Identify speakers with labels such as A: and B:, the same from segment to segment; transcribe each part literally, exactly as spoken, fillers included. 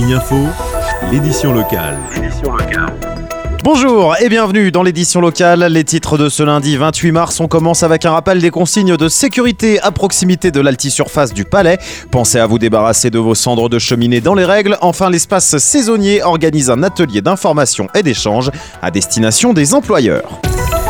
A: Tignes Info, l'édition locale.
B: L'édition locale.
C: Bonjour et bienvenue dans l'édition locale. Les titres de ce lundi vingt-huit mars, on commence avec un rappel des consignes de sécurité à proximité de l'altisurface du Palais. Pensez à vous débarrasser de vos cendres de cheminée dans les règles. Enfin, l'espace saisonnier organise un atelier d'information et d'échange à destination des employeurs.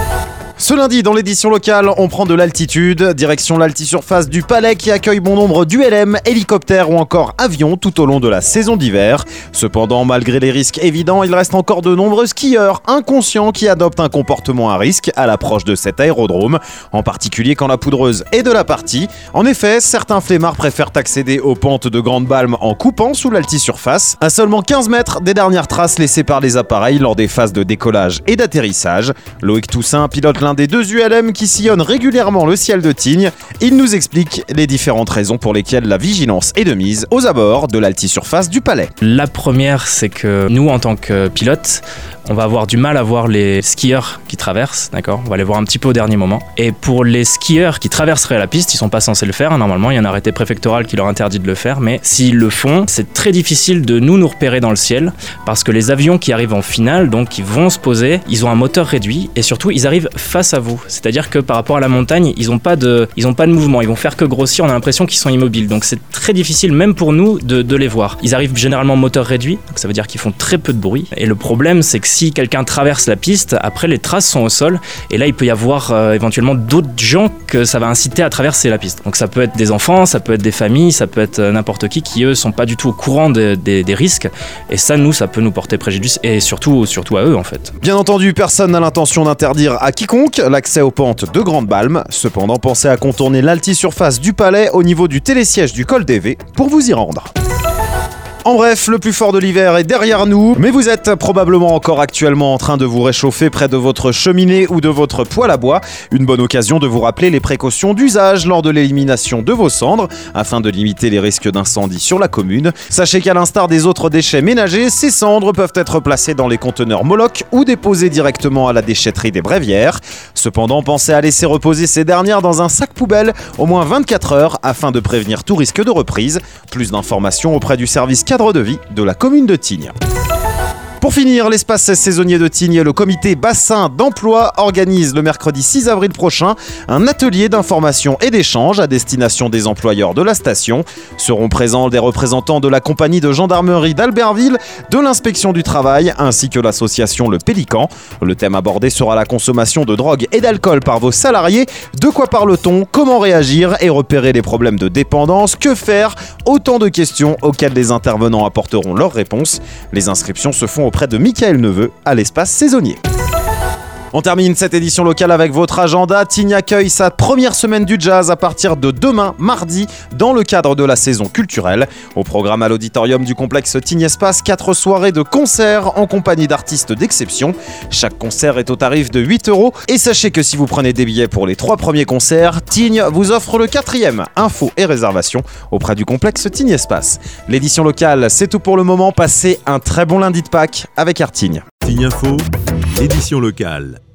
C: Ce lundi, dans l'édition locale, on prend de l'altitude, direction l'altisurface du Palais qui accueille bon nombre d'U L M, hélicoptères ou encore avions tout au long de la saison d'hiver. Cependant, malgré les risques évidents, il reste encore de nombreux skieurs inconscients qui adoptent un comportement à risque à l'approche de cet aérodrome, en particulier quand la poudreuse est de la partie. En effet, certains flemmards préfèrent accéder aux pentes de Grande Balme en coupant sous l'altisurface, à seulement quinze mètres des dernières traces laissées par les appareils lors des phases de décollage et d'atterrissage. Loïc Toussaint pilote l'un des deux U L M qui sillonnent régulièrement le ciel de Tignes. Il nous explique les différentes raisons pour lesquelles la vigilance est de mise aux abords de l'altisurface du Palais.
D: La première, c'est que nous, en tant que pilotes, on va avoir du mal à voir les skieurs qui traversent, d'accord ? On va les voir un petit peu au dernier moment. Et pour les skieurs qui traverseraient la piste, ils sont pas censés le faire, hein, normalement, il y a un arrêté préfectoral qui leur interdit de le faire, mais s'ils le font, c'est très difficile de nous nous repérer dans le ciel, parce que les avions qui arrivent en finale, donc qui vont se poser, ils ont un moteur réduit, et surtout, ils arrivent face à vous. C'est-à-dire que par rapport à la montagne, ils n'ont pas de, ils ont pas de mouvement, ils vont faire que grossir, on a l'impression qu'ils sont immobiles, donc c'est très difficile, même pour nous, de, de les voir. Ils arrivent généralement moteur réduit, donc ça veut dire qu'ils font très peu de bruit, et le problème, c'est que si quelqu'un traverse la piste, après les traces sont au sol et là il peut y avoir euh, éventuellement d'autres gens que ça va inciter à traverser la piste. Donc ça peut être des enfants, ça peut être des familles, ça peut être euh, n'importe qui qui eux sont pas du tout au courant de, de, des risques et ça nous ça peut nous porter préjudice et surtout, surtout à eux en fait.
C: Bien entendu, personne n'a l'intention d'interdire à quiconque l'accès aux pentes de Grande Balme. Cependant, pensez à contourner l'altisurface du Palais au niveau du télésiège du col d'Évé pour vous y rendre. En bref, le plus fort de l'hiver est derrière nous, mais vous êtes probablement encore actuellement en train de vous réchauffer près de votre cheminée ou de votre poêle à bois. Une bonne occasion de vous rappeler les précautions d'usage lors de l'élimination de vos cendres, afin de limiter les risques d'incendie sur la commune. Sachez qu'à l'instar des autres déchets ménagers, ces cendres peuvent être placées dans les conteneurs Moloc ou déposées directement à la déchetterie des Bréviaires. Cependant, pensez à laisser reposer ces dernières dans un sac poubelle au moins vingt-quatre heures afin de prévenir tout risque de reprise. Plus d'informations auprès du service cadre de vie de la commune de Tignes. Pour finir, l'espace saisonnier de Tignes et le comité bassin d'emploi organisent le mercredi six avril prochain un atelier d'information et d'échange à destination des employeurs de la station. Seront présents des représentants de la compagnie de gendarmerie d'Albertville, de l'inspection du travail ainsi que l'association Le Pélican. Le thème abordé sera la consommation de drogue et d'alcool par vos salariés. De quoi parle-t-on ? Comment réagir et repérer les problèmes de dépendance ? Que faire ? Autant de questions auxquelles les intervenants apporteront leurs réponses. Les inscriptions se font auprès de Michael Neveu à l'espace saisonnier. On termine cette édition locale avec votre agenda. Tignes accueille sa première semaine du jazz à partir de demain, mardi, dans le cadre de la saison culturelle. Au programme à l'auditorium du complexe Tignes Espace, quatre soirées de concerts en compagnie d'artistes d'exception. Chaque concert est au tarif de huit euros. Et sachez que si vous prenez des billets pour les trois premiers concerts, Tignes vous offre le quatrième. Infos et réservations auprès du complexe Tignes Espace. L'édition locale, c'est tout pour le moment. Passez un très bon lundi de Pâques avec Air Tignes.
A: Tignes Info, l'édition locale.